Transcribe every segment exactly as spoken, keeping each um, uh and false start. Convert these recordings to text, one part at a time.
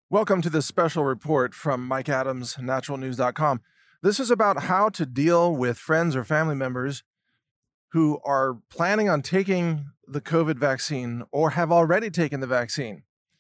Welcome to this special report from Mike Adams, natural news dot com. This is about how to deal with friends or family members who are planning on taking the COVID vaccine or have already taken the vaccine.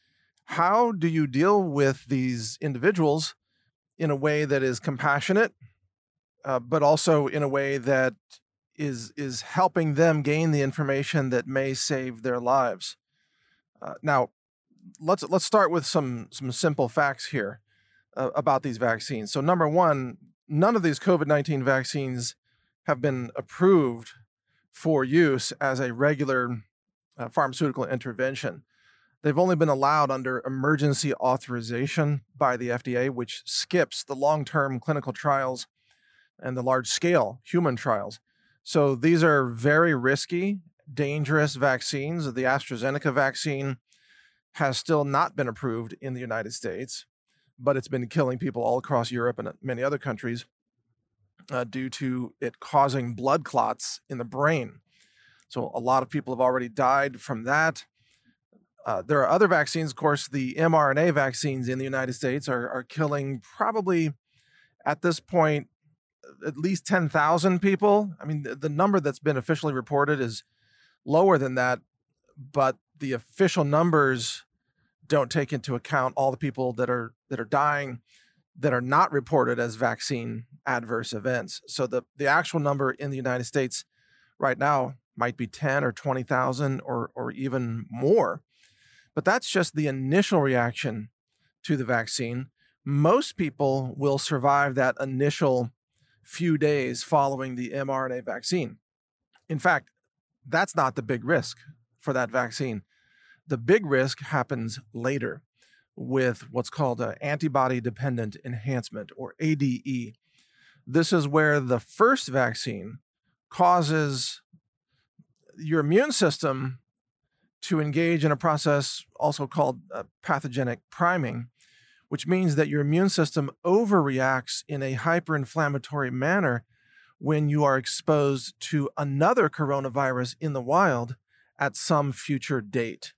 How do you deal with these individuals in a way that is compassionate, uh, but also in a way that is is helping them gain the information that may save their lives? Uh, now, let's let's start with some some simple facts here uh, about these vaccines. So number one, none of these COVID nineteen vaccines have been approved for use as a regular uh, pharmaceutical intervention. They've only been allowed under emergency authorization by the F D A, which skips the long-term clinical trials and the large-scale human trials. So these are very risky, dangerous vaccines. The AstraZeneca vaccine has still not been approved in the United States, but it's been killing people all across Europe and many other countries uh, due to it causing blood clots in the brain. So a lot of people have already died from that. Uh, there are other vaccines, of course, the mRNA vaccines in the United States are, are killing probably at this point at least ten thousand people. I mean, the, the number that's been officially reported is lower than that, but the official numbers don't take into account all the people that are that are dying that are not reported as vaccine adverse events. So the, the actual number in the United States right now might be ten or twenty thousand or or even more. But that's just the initial reaction to the vaccine. Most people will survive that initial few days following the mRNA vaccine. In fact, that's not the big risk for that vaccine. The big risk happens later with what's called an antibody-dependent enhancement, or A D E. This is where the first vaccine causes your immune system to engage in a process also called uh, pathogenic priming, which means that your immune system overreacts in a hyperinflammatory manner when you are exposed to another coronavirus in the wild at some future date.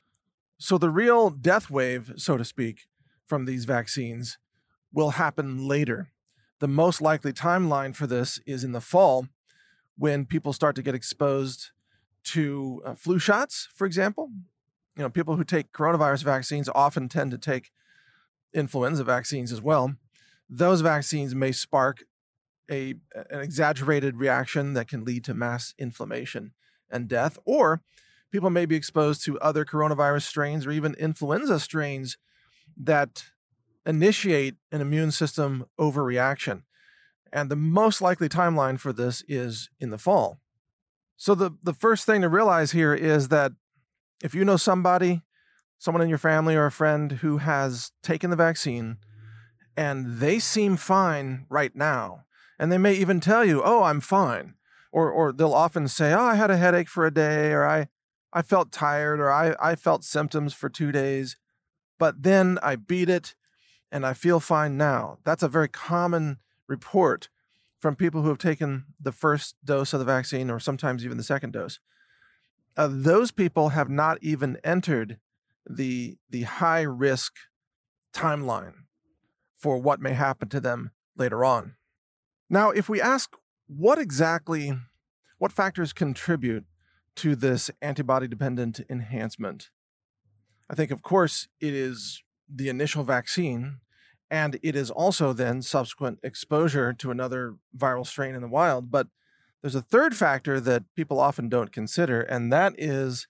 So the real death wave, so to speak, from these vaccines will happen later. The most likely timeline for this is in the fall, when people start to get exposed to uh, flu shots, for example. You know, people who take coronavirus vaccines often tend to take influenza vaccines as well. Those vaccines may spark a, an exaggerated reaction that can lead to mass inflammation and death, or people may be exposed to other coronavirus strains or even influenza strains that initiate an immune system overreaction. And the most likely timeline for this is in the fall. So the, the first thing to realize here is that if you know somebody, someone in your family or a friend who has taken the vaccine and they seem fine right now, and they may even tell you, oh, I'm fine. Or, or they'll often say, oh, I had a headache for a day, or I, I felt tired, or I, I felt symptoms for two days, but then I beat it and I feel fine now. That's a very common report from people who have taken the first dose of the vaccine or sometimes even the second dose. Uh, those people have not even entered the, the high risk timeline for what may happen to them later on. Now, if we ask what exactly, what factors contribute to this antibody-dependent enhancement, I think, of course, it is the initial vaccine, and it is also then subsequent exposure to another viral strain in the wild. But there's a third factor that people often don't consider, and that is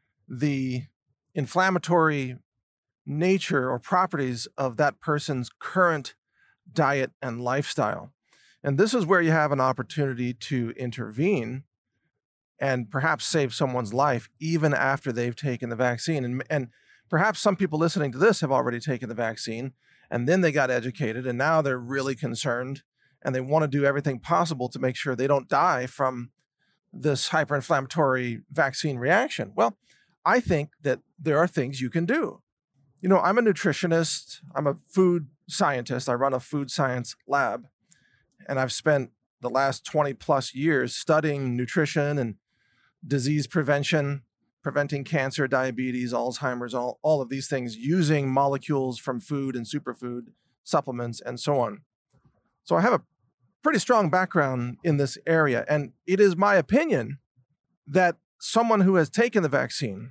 the inflammatory nature or properties of that person's current diet and lifestyle. And this is where you have an opportunity to intervene and perhaps save someone's life even after they've taken the vaccine. And, and perhaps some people listening to this have already taken the vaccine, and then they got educated, and now they're really concerned, and they want to do everything possible to make sure they don't die from this hyperinflammatory vaccine reaction. Well, I think that there are things you can do. You know, I'm a nutritionist, I'm a food scientist, I run a food science lab, and I've spent the last twenty plus years studying nutrition and disease prevention preventing cancer, diabetes, Alzheimer's, all, all of these things using molecules from food and superfood supplements and so on. So I have a pretty strong background in this area, and it is my opinion that someone who has taken the vaccine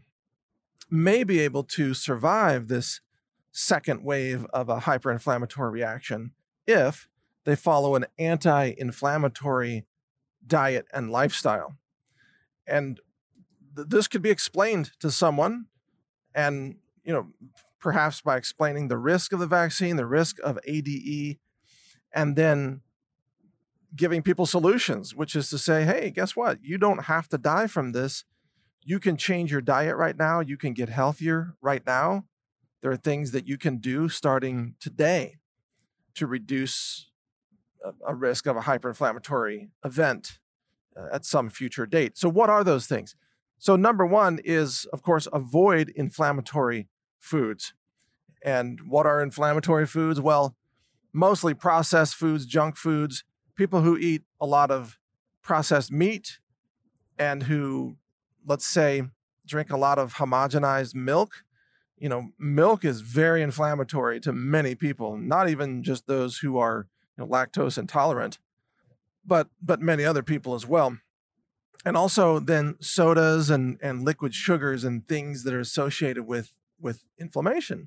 may be able to survive this second wave of a hyperinflammatory reaction if they follow an anti-inflammatory diet and lifestyle. And th- this could be explained to someone, and you know, perhaps by explaining the risk of the vaccine, the risk of A D E, and then giving people solutions, which is to say, hey, guess what? You don't have to die from this. You can change your diet right now. You can get healthier right now. There are things that you can do starting today to reduce a, a risk of a hyperinflammatory event uh, at some future date. So what are those things? So number one is, of course, avoid inflammatory foods. And what are inflammatory foods? Well, mostly processed foods, junk foods, people who eat a lot of processed meat and who, let's say, drink a lot of homogenized milk. You know, milk is very inflammatory to many people, not even just those who are, you know, lactose intolerant, but but many other people as well. And also then sodas and, and liquid sugars and things that are associated with, with inflammation.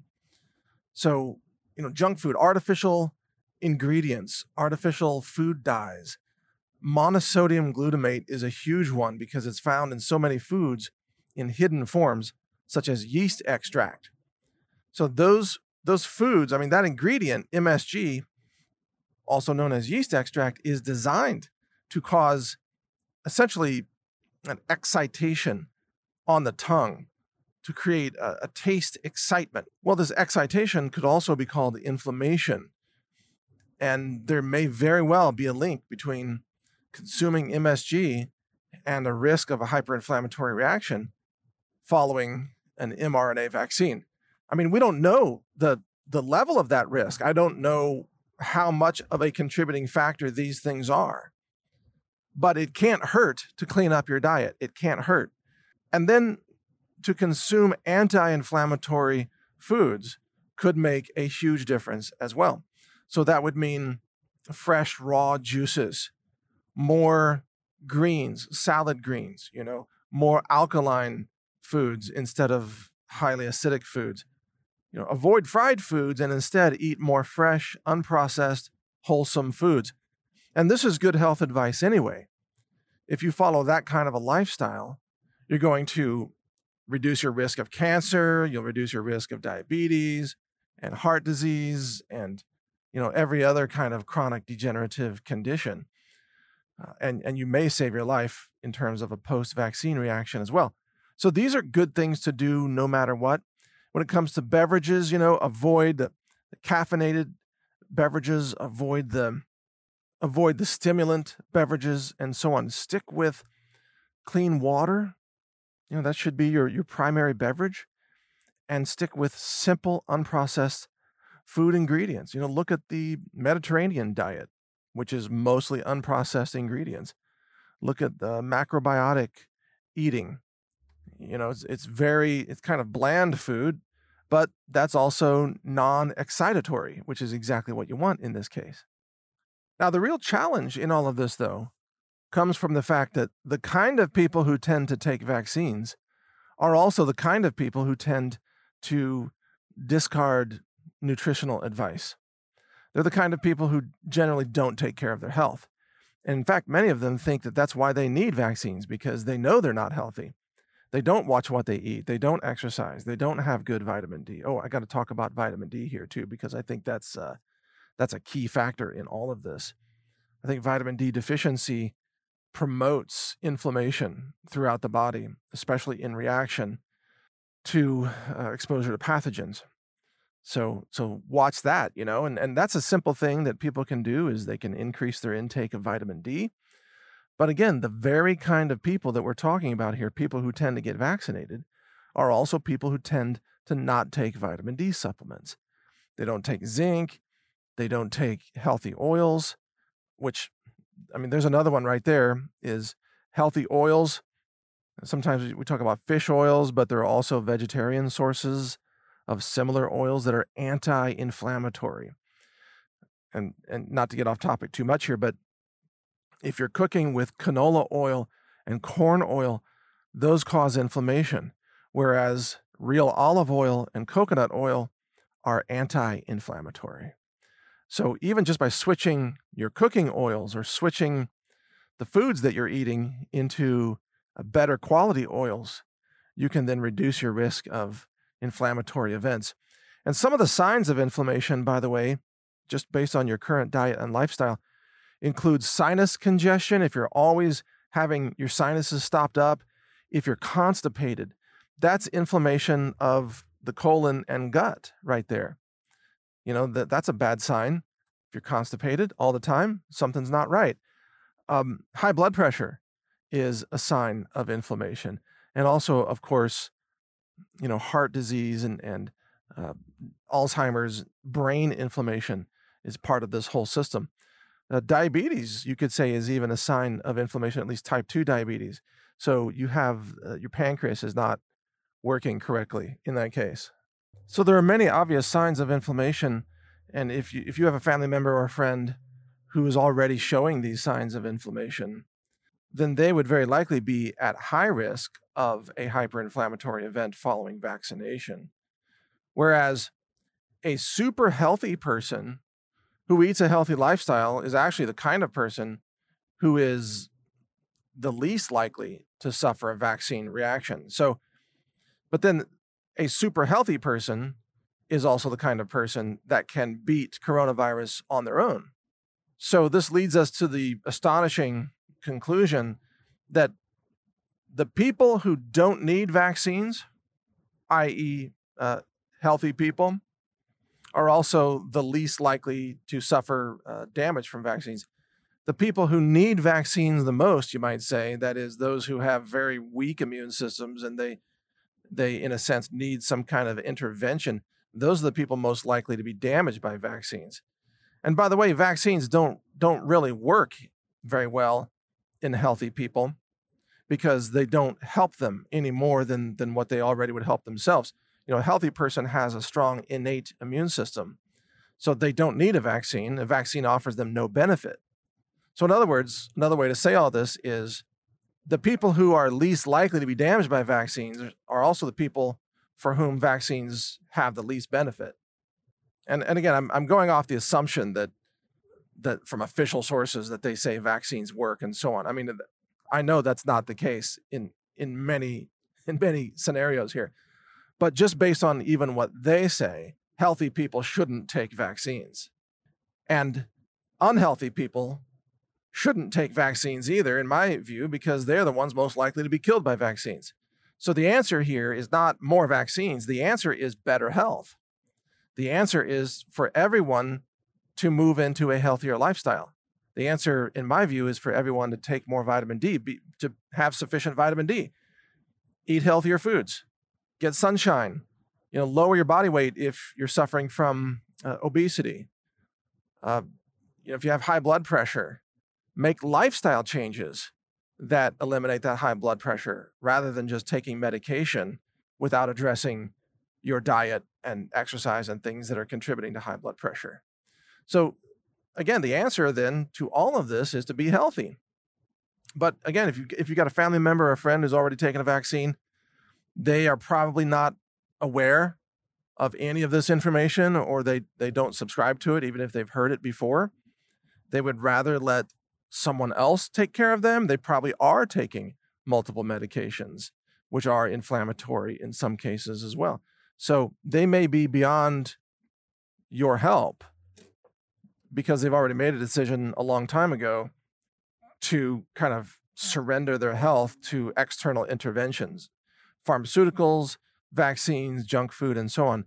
So, you know, junk food, artificial ingredients, artificial food dyes. Monosodium glutamate is a huge one because it's found in so many foods in hidden forms, such as yeast extract. So those, those foods, I mean, that ingredient, M S G, also known as yeast extract, is designed to cause essentially an excitation on the tongue to create a, a taste excitement. Well, this excitation could also be called inflammation. And there may very well be a link between consuming M S G and a risk of a hyperinflammatory reaction following an mRNA vaccine. I mean, we don't know the, the level of that risk. I don't know how much of a contributing factor these things are. But it can't hurt to clean up your diet. It can't hurt. And then to consume anti-inflammatory foods could make a huge difference as well. So that would mean fresh, raw juices, more greens, salad greens, you know, more alkaline foods instead of highly acidic foods. You know, avoid fried foods and instead eat more fresh, unprocessed, wholesome foods. And this is good health advice anyway. If you follow that kind of a lifestyle, you're going to reduce your risk of cancer, you'll reduce your risk of diabetes and heart disease and, you know, every other kind of chronic degenerative condition. Uh, and, and you may save your life in terms of a post-vaccine reaction as well. So these are good things to do no matter what. When it comes to beverages, you know, avoid the, the caffeinated beverages, avoid the avoid the stimulant beverages, and so on. Stick with clean water. You know, that should be your, your primary beverage. And stick with simple, unprocessed food ingredients. You know, look at the Mediterranean diet, which is mostly unprocessed ingredients. Look at the macrobiotic eating. You know, it's, it's very, it's kind of bland food, but that's also non-excitatory, which is exactly what you want in this case. Now, the real challenge in all of this, though, comes from the fact that the kind of people who tend to take vaccines are also the kind of people who tend to discard nutritional advice. They're the kind of people who generally don't take care of their health. And in fact, many of them think that that's why they need vaccines, because they know they're not healthy. They don't watch what they eat. They don't exercise. They don't have good vitamin D. Oh, I got to talk about vitamin D here too, because I think that's uh, that's a key factor in all of this. I think vitamin D deficiency promotes inflammation throughout the body, especially in reaction to uh, exposure to pathogens. So, so watch that, you know, and, and that's a simple thing that people can do is they can increase their intake of vitamin D. But again, the very kind of people that we're talking about here, people who tend to get vaccinated, are also people who tend to not take vitamin D supplements. They don't take zinc. They don't take healthy oils, which, I mean, there's another one right there, is healthy oils Sometimes we talk about fish oils, but there are also vegetarian sources of similar oils that are anti-inflammatory. And and not to get off topic too much here, but if you're cooking with canola oil and corn oil, those cause inflammation, whereas real olive oil and coconut oil are anti-inflammatory. So even just by switching your cooking oils or switching the foods that you're eating into uh, better quality oils, you can then reduce your risk of inflammatory events. And some of the signs of inflammation, by the way, just based on your current diet and lifestyle, includes sinus congestion. If you're always having your sinuses stopped up, if you're constipated, that's inflammation of the colon and gut right there. You know, that, that's a bad sign. If you're constipated all the time, something's not right. Um, high blood pressure is a sign of inflammation. And also, of course, you know, heart disease and, and uh, Alzheimer's, brain inflammation is part of this whole system. Uh, diabetes, you could say, is even a sign of inflammation, at least type two diabetes. So you have uh, your pancreas is not working correctly in that case. So there are many obvious signs of inflammation. And if you, if you have a family member or a friend who is already showing these signs of inflammation, then they would very likely be at high risk of a hyperinflammatory event following vaccination. Whereas a super healthy person who eats a healthy lifestyle is actually the kind of person who is the least likely to suffer a vaccine reaction. So, but then a super healthy person is also the kind of person that can beat coronavirus on their own. So this leads us to the astonishing conclusion that the people who don't need vaccines, that is, uh, healthy people, are also the least likely to suffer uh, damage from vaccines. The people who need vaccines the most, you might say, that is those who have very weak immune systems and they, they in a sense, need some kind of intervention, those are the people most likely to be damaged by vaccines. And by the way, vaccines don't, don't really work very well in healthy people because they don't help them any more than, than what they already would help themselves. You know, a healthy person has a strong innate immune system, so they don't need a vaccine. A vaccine offers them no benefit. So in other words, another way to say all this is the people who are least likely to be damaged by vaccines are also the people for whom vaccines have the least benefit. And, and again, I'm, I'm going off the assumption that, that from official sources that they say vaccines work and so on. I mean, I know that's not the case in, in many, in many scenarios here. But just based on even what they say, healthy people shouldn't take vaccines. And unhealthy people shouldn't take vaccines either, in my view, because they're the ones most likely to be killed by vaccines. So the answer here is not more vaccines. The answer is better health. The answer is for everyone to move into a healthier lifestyle. The answer, in my view, is for everyone to take more vitamin D, be, to have sufficient vitamin D, eat healthier foods, get sunshine, you know, lower your body weight if you're suffering from uh, obesity. Uh, you know, if you have high blood pressure, make lifestyle changes that eliminate that high blood pressure rather than just taking medication without addressing your diet and exercise and things that are contributing to high blood pressure. So again, the answer then to all of this is to be healthy. But again, if you if you got a family member or a friend who's already taken a vaccine, they are probably not aware of any of this information, or they, they don't subscribe to it, even if they've heard it before. They would rather let someone else take care of them. They probably are taking multiple medications, which are inflammatory in some cases as well. So they may be beyond your help because they've already made a decision a long time ago to kind of surrender their health to external interventions, pharmaceuticals, vaccines, junk food, and so on.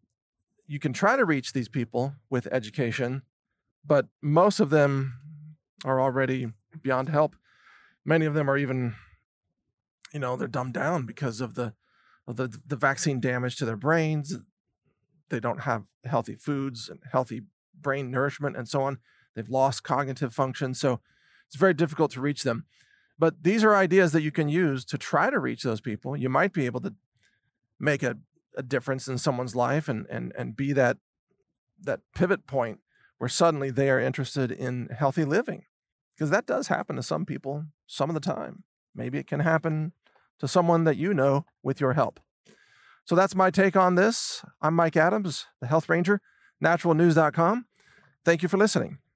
You can try to reach these people with education, but most of them are already beyond help. Many of them are even, you know, they're dumbed down because of the of the, the vaccine damage to their brains. They don't have healthy foods and healthy brain nourishment and so on. They've lost cognitive function. So it's very difficult to reach them. But these are ideas that you can use to try to reach those people. You might be able to make a, a difference in someone's life and, and, and be that, that pivot point where suddenly they are interested in healthy living. Because that does happen to some people some of the time. Maybe it can happen to someone that you know with your help. So that's my take on this. I'm Mike Adams, the Health Ranger, natural news dot com. Thank you for listening.